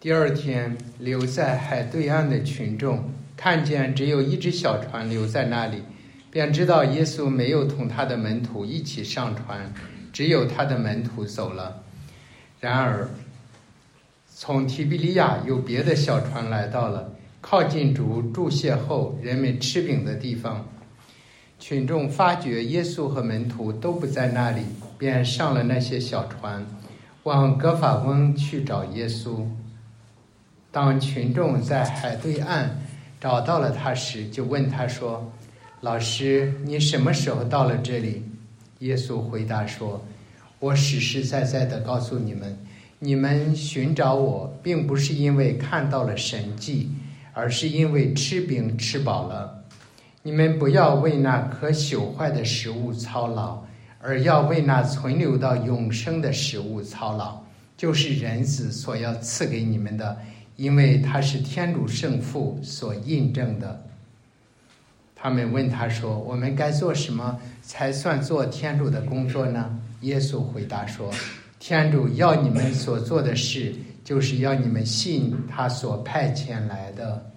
第二天，留在海对岸的群众看见只有一只小船留在那里，便知道耶稣没有同他的门徒一起上船，只有他的门徒走了。然而，从提比利亚有别的小船来到了，靠近注谢后人们吃饼的地方。群众发觉耶稣和门徒都不在那里，便上了那些小船，往葛法翁去找耶稣。当群众在海对岸找到了他时，就问他说：“老师，你什么时候到了这里？”耶稣回答说：“我实实在在地告诉你们，你们寻找我，并不是因为看到了神迹，而是因为吃饼吃饱了。你们不要为那可朽坏的食物操劳，而要为那存留到永生的食物操劳，就是人子所要赐给你们的，因为他是天主圣父所印证的。”他们问他说：“我们该做什么才算做天主的工作呢？”耶稣回答说：“天主要你们所做的事，就是要你们信他所派遣来的。”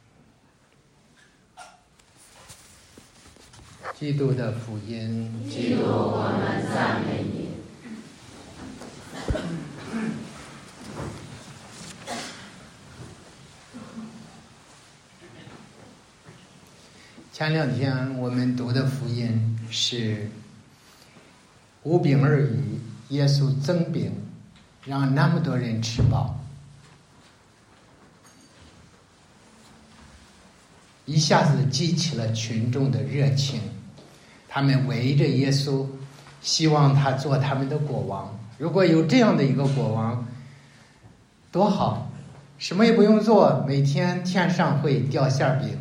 基督的福音。 基督，我们赞美你。 前两天我们读的福音是5饼2鱼，耶稣增饼，让那么多人吃饱，一下子激起了群众的热情。他们围着耶稣，希望他做他们的国王。如果有这样的一个国王，多好，什么也不用做，每天天上会掉馅饼。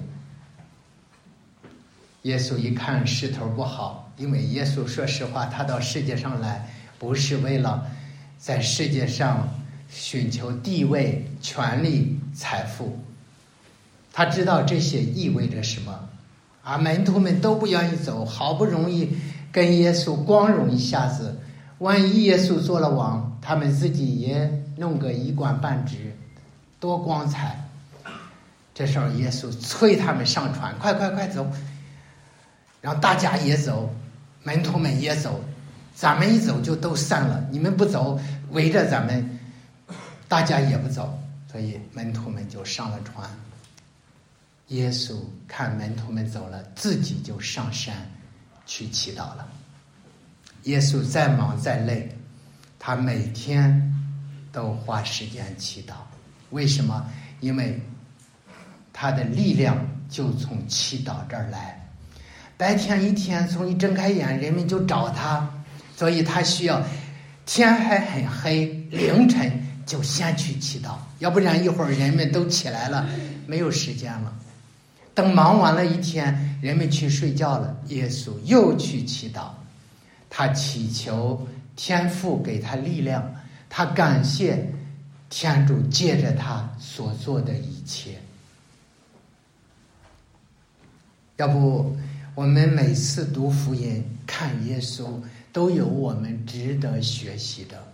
耶稣一看势头不好，因为耶稣说实话，他到世界上来不是为了在世界上寻求地位、权力、财富，他知道这些意味着什么。门徒们都不愿意走，好不容易跟耶稣光荣一下子，万一耶稣做了王，他们自己也弄个一官半职，多光彩。这时候耶稣催他们上船，快走，让大家也走，门徒们也走，咱们一走就都散了，你们不走，围着咱们，大家也不走，所以门徒们就上了船。耶稣看门徒们走了，自己就上山去祈祷了。耶稣再忙再累，他每天都花时间祈祷。为什么？因为他的力量就从祈祷这儿来。白天一天从一睁开眼，人们就找他，所以他需要天还很黑，凌晨就先去祈祷，要不然一会儿人们都起来了，没有时间了。等忙完了一天，人们去睡觉了，耶稣又去祈祷。他祈求天父给他力量，他感谢天主借着他所做的一切。要不我们每次读福音看耶稣都有我们值得学习的。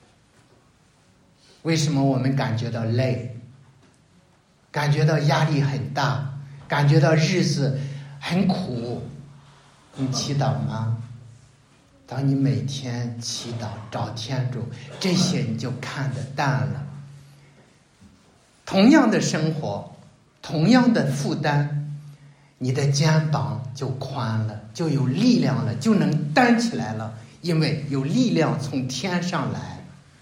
为什么我们感觉到累，感觉到压力很大，感觉到日子很苦？你祈祷吗？当你每天祈祷找天主，这些你就看得淡了。同样的生活，同样的负担，你的肩膀就宽了，就有力量了，就能担起来了，因为有力量从天上来。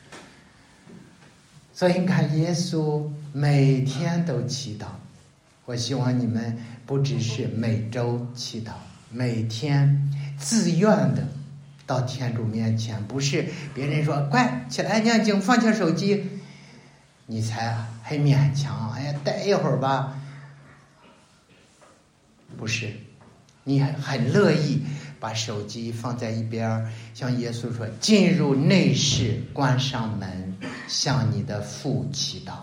所以你看耶稣每天都祈祷。我希望你们不只是每周祈祷，每天自愿的到天主面前，不是别人说快起来念经放下手机你才很勉强，哎呀待一会儿吧。不是，你很乐意把手机放在一边，像耶稣说进入内室，关上门，向你的父祈祷。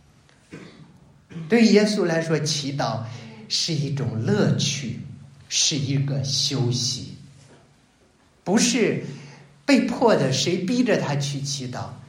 对耶稣来说，祈祷是一种乐趣，是一个休息，不是被迫的，谁逼着他去祈祷。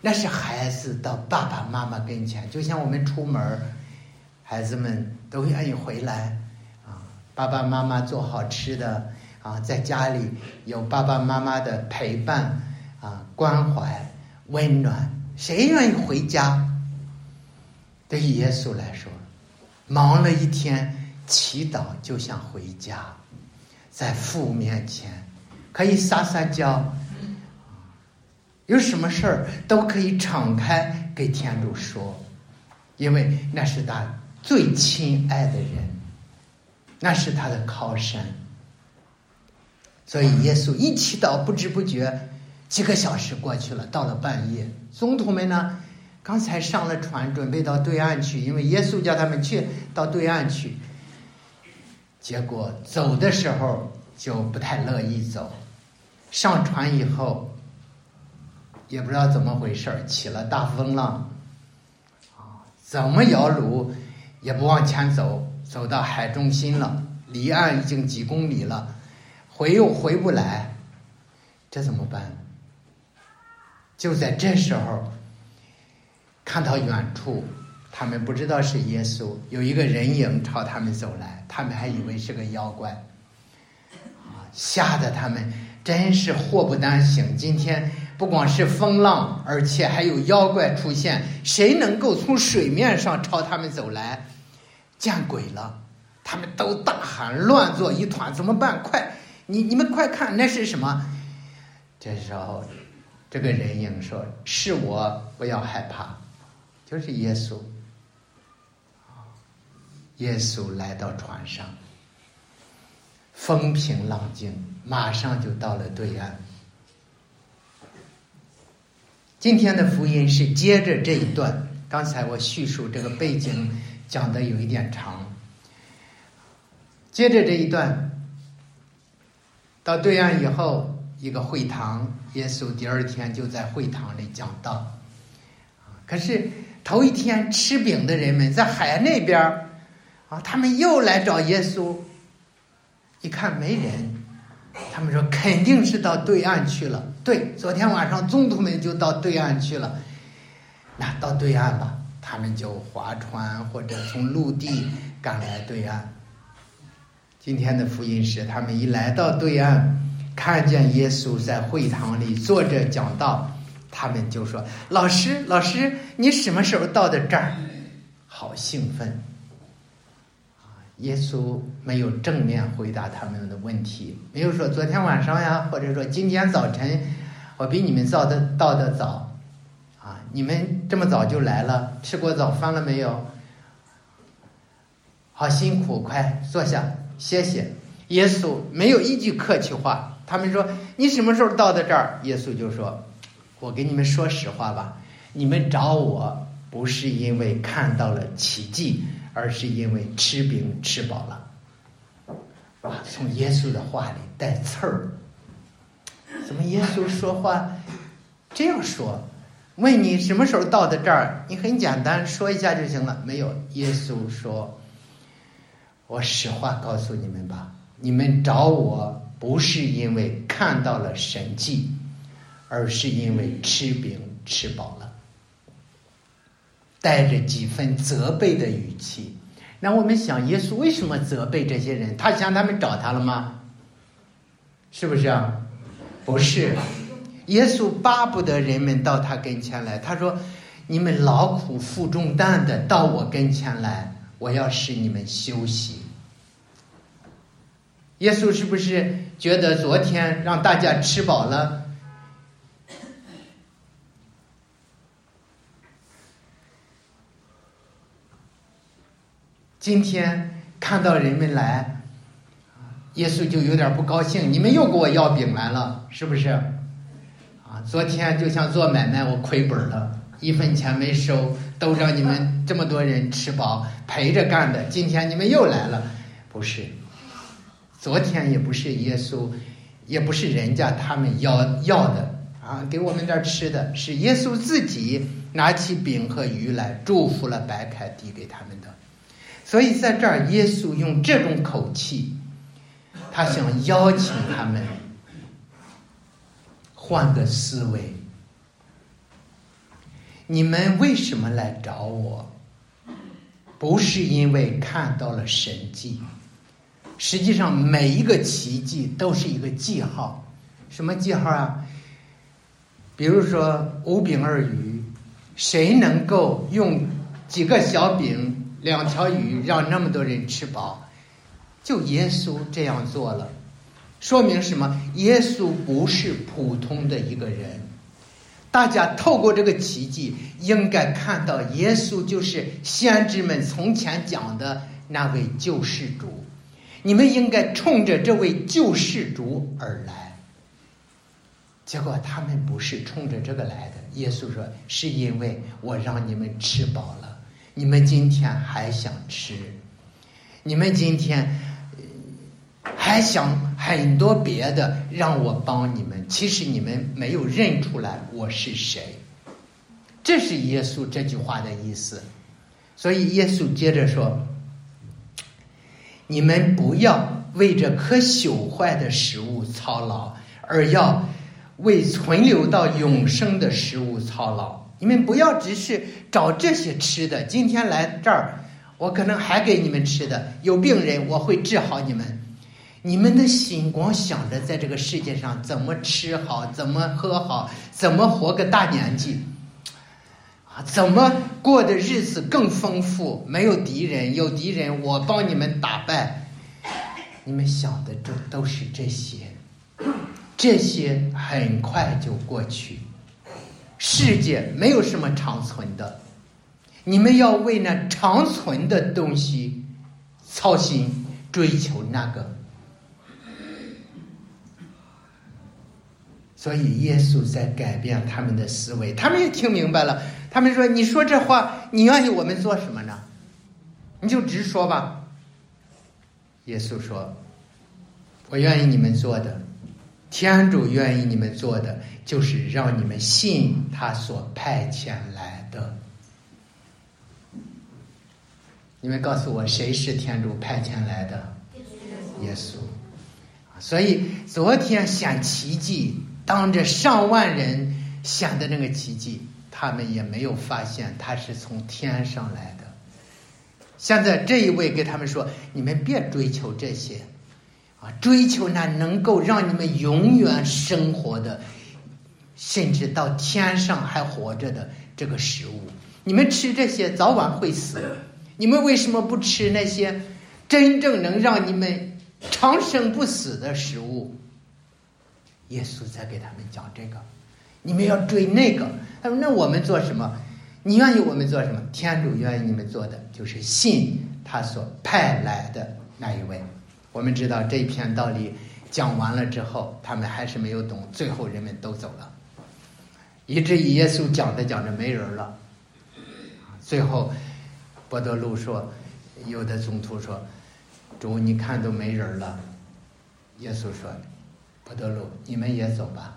那是孩子到爸爸妈妈跟前，就像我们出门，孩子们都愿意回来啊，爸爸妈妈做好吃的啊，在家里有爸爸妈妈的陪伴啊，关怀温暖，谁愿意回家？对于耶稣来说，忙了一天，祈祷就像回家，在父面前可以撒撒娇，有什么事儿都可以敞开给天主说，因为那是他最亲爱的人，那是他的靠山。所以耶稣一祈祷，不知不觉几个小时过去了，到了半夜，宗徒们呢刚才上了船，准备到对岸去，因为耶稣叫他们去到对岸去。结果走的时候就不太乐意走，上船以后也不知道怎么回事，起了大风浪啊，怎么摇橹也不往前走，走到海中心了，离岸已经几公里了，又回不来，这怎么办？就在这时候看到远处，他们不知道是耶稣，有一个人影朝他们走来，他们还以为是个妖怪啊，吓得他们真是祸不单行。今天不光是风浪，而且还有妖怪出现，谁能够从水面上朝他们走来？见鬼了！他们都大喊，乱作一团，怎么办？快，你们快看，那是什么？这时候这个人影说：“是我，不要害怕。”就是耶稣。耶稣来到船上，风平浪静，马上就到了对岸。今天的福音是接着这一段，刚才我叙述这个背景讲的有一点长，接着这一段到对岸以后，一个会堂，耶稣第二天就在会堂里讲道。可是头一天吃饼的人们在海那边啊，他们又来找耶稣，一看没人，他们说肯定是到对岸去了。对，昨天晚上宗徒们就到对岸去了。那到对岸吧，他们就划船或者从陆地赶来对岸。今天的福音是他们一来到对岸，看见耶稣在会堂里坐着讲道，他们就说：“老师，老师，你什么时候到的这儿？”好兴奋！耶稣没有正面回答他们的问题，没有说昨天晚上呀，或者说今天早晨我比你们到的早啊，你们这么早就来了，吃过早饭了没有？好辛苦，快坐下歇歇。耶稣没有一句客气话。他们说：“你什么时候到的这儿？”耶稣就说：“我给你们说实话吧，你们找我不是因为看到了奇迹，而是因为吃饼吃饱了。”啊，从耶稣的话里带刺儿。怎么耶稣说话这样说？问你什么时候到的这儿，你很简单说一下就行了。没有，耶稣说：“我实话告诉你们吧，你们找我不是因为看到了神迹，而是因为吃饼吃饱了。”带着几分责备的语气。那我们想，耶稣为什么责备这些人？他想他们找他了吗？是不是啊？不是，耶稣巴不得人们到他跟前来。他说：“你们劳苦负重担的到我跟前来，我要使你们休息。”耶稣是不是觉得昨天让大家吃饱了，今天看到人们来，耶稣就有点不高兴，你们又给我要饼来了，是不是啊？昨天就像做买卖，我亏本了，1分钱没收，都让你们这么多人吃饱，陪着干的，今天你们又来了。不是，昨天也不是耶稣，也不是人家他们要的啊，给我们点吃的，是耶稣自己拿起饼和鱼来，祝福了，摆开递给他们的。所以在这儿，耶稣用这种口气，他想邀请他们换个思维， 你们为什么来找我？不是因为看到了神迹，实际上每一个奇迹都是一个记号。什么记号啊？比如说5饼2鱼，谁能够用几个小饼2条鱼让那么多人吃饱？就耶稣这样做了。说明什么？耶稣不是普通的一个人。大家透过这个奇迹应该看到耶稣就是先知们从前讲的那位救世主，你们应该冲着这位救世主而来。结果他们不是冲着这个来的。耶稣说，是因为我让你们吃饱了，你们今天还想吃，你们今天还想很多别的让我帮你们，其实你们没有认出来我是谁。这是耶稣这句话的意思。所以耶稣接着说，你们不要为这可朽坏的食物操劳，而要为存留到永生的食物操劳。你们不要只是找这些吃的，今天来这儿我可能还给你们吃的，有病人我会治好你们。你们的心光想着在这个世界上怎么吃好，怎么喝好，怎么活个大年纪怎么过的日子更丰富，没有敌人，有敌人我帮你们打败。你们想的都是这些，这些很快就过去，世界没有什么长存的，你们要为那长存的东西操心，追求那个。所以耶稣在改变他们的思维，他们也听明白了。他们说，你说这话你愿意我们做什么呢？你就直说吧。耶稣说，我愿意你们做的，天主愿意你们做的，就是让你们信他所派遣来的。你们告诉我，谁是天主派遣来的？耶稣。所以昨天显奇迹，当着上万人显的那个奇迹，他们也没有发现他是从天上来的。现在这一位给他们说，你们别追求这些追求那能够让你们永远生活的，甚至到天上还活着的这个食物。你们吃这些早晚会死，你们为什么不吃那些真正能让你们长生不死的食物？耶稣在给他们讲这个，你们要追那个。他说，那我们做什么？你愿意我们做什么？天主愿意你们做的就是信他所派来的那一位。我们知道这一篇道理讲完了之后，他们还是没有懂，最后人们都走了，以至于耶稣讲着讲着没人了。最后伯多禄说，有的宗徒说，主你看都没人了。耶稣说，伯多禄你们也走吧，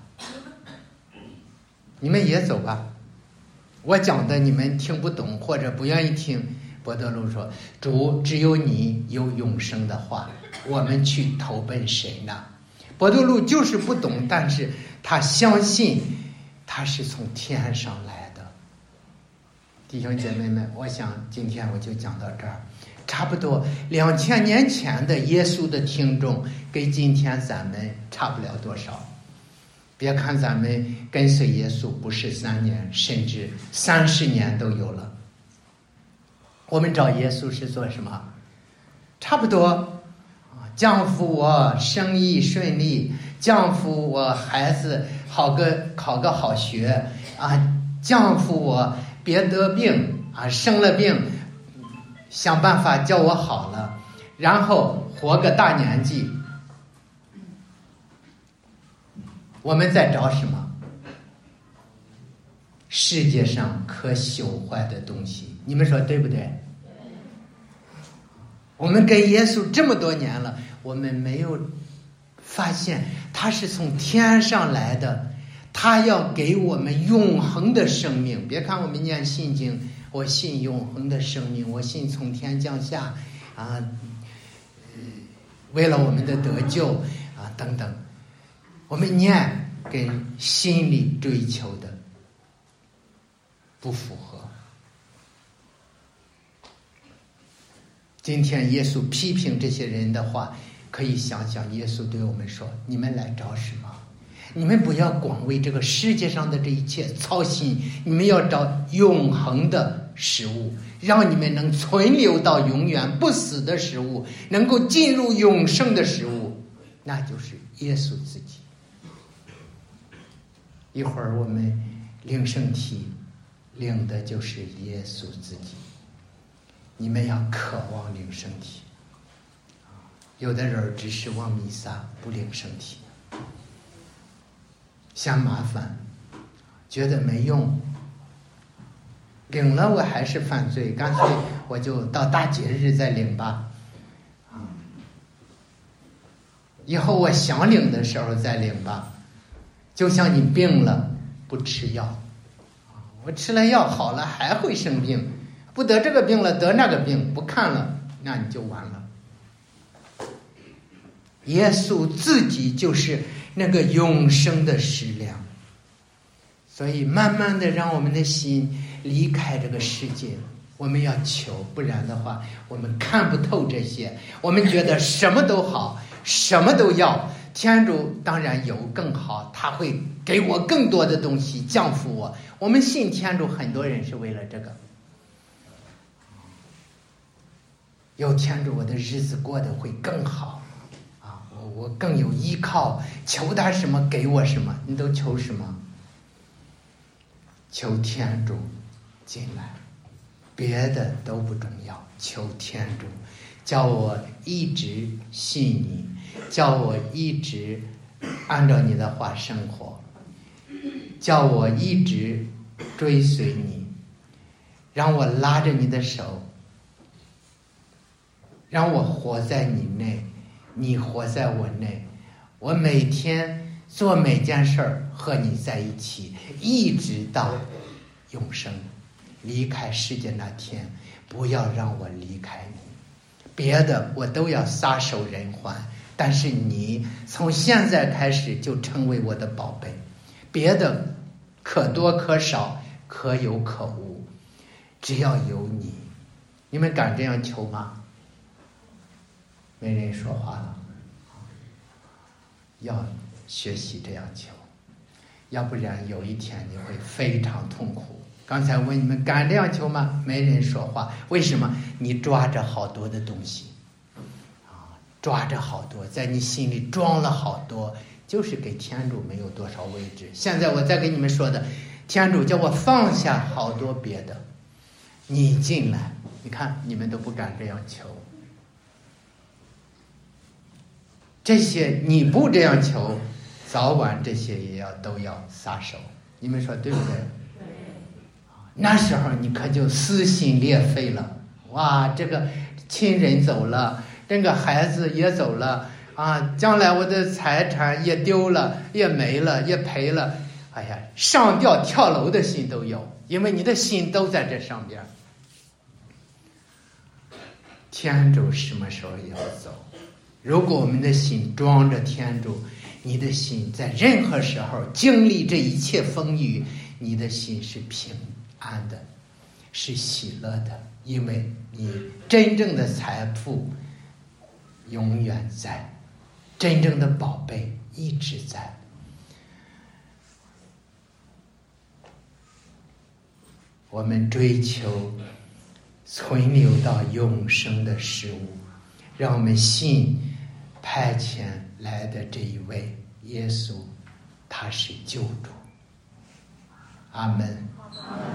你们也走吧，我讲的你们听不懂或者不愿意听。伯多禄说，主只有你有永生的话，我们去投奔谁呢？伯多禄就是不懂，但是他相信他是从天上来的。弟兄姐妹们，我想今天我就讲到这儿。差不多2000年前的耶稣的听众跟今天咱们差不了多少。别看咱们跟随耶稣不是3年，甚至30年都有了。我们找耶稣是做什么？差不多降福我生意顺利，降福我孩子考个好学降福我别得病生了病想办法叫我好了，然后活个大年纪。我们在找什么？世界上可朽坏的东西，你们说对不对？我们跟耶稣这么多年了，我们没有发现他是从天上来的，他要给我们永恒的生命。别看我们念信经，我信永恒的生命，我信从天降下为了我们的得救等等，我们念跟心里追求的不符合。今天耶稣批评这些人的话，可以想想耶稣对我们说：你们来找什么？你们不要光为这个世界上的这一切操心，你们要找永恒的食物，让你们能存留到永远不死的食物，能够进入永生的食物，那就是耶稣自己。一会儿我们领圣体，领的就是耶稣自己。你们要渴望领圣体。有的人只是往弥撒，不领圣体，嫌麻烦，觉得没用，领了我还是犯罪，干脆我就到大节日再领吧。以后我想领的时候再领吧。就像你病了不吃药，我吃了药好了还会生病，不得这个病了得那个病，不看了那你就完了。耶稣自己就是那个永生的食粮，所以慢慢的让我们的心离开这个世界。我们要求，不然的话我们看不透这些，我们觉得什么都好，什么都要。天主当然有更好，他会给我更多的东西降福我。我们信天主，很多人是为了这个，有天主我的日子过得会更好啊！我更有依靠，求他什么给我什么。你都求什么？求天主进来，别的都不重要，求天主叫我一直信你，叫我一直按照你的话生活，叫我一直追随你，让我拉着你的手，让我活在你内，你活在我内，我每天做每件事儿和你在一起，一直到永生。离开世界那天，不要让我离开你，别的我都要撒手人寰，但是你从现在开始就成为我的宝贝，别的可多可少，可有可无，只要有你。你们敢这样求吗？没人说话了。要学习这样求，要不然有一天你会非常痛苦。刚才问你们敢这样求吗？没人说话。为什么？你抓着好多的东西抓着好多，在你心里装了好多，就是给天主没有多少位置。现在我再给你们说的，天主叫我放下好多别的，你进来。你看你们都不敢这样求，这些你不这样求，早晚这些也都要撒手。你们说对不对？那时候你可就撕心裂肺了。哇，这个亲人走了，这个孩子也走了啊，将来我的财产也丢了，也没了，也赔了。哎呀，上吊跳楼的心都有，因为你的心都在这上边。天主什么时候也要走？如果我们的心装着天主，你的心在任何时候经历这一切风雨，你的心是平安的，是喜乐的，因为你真正的财富永远在，真正的宝贝一直在。我们追求存留到永生的事物，让我们信派遣来的这一位耶稣，他是救主。阿门。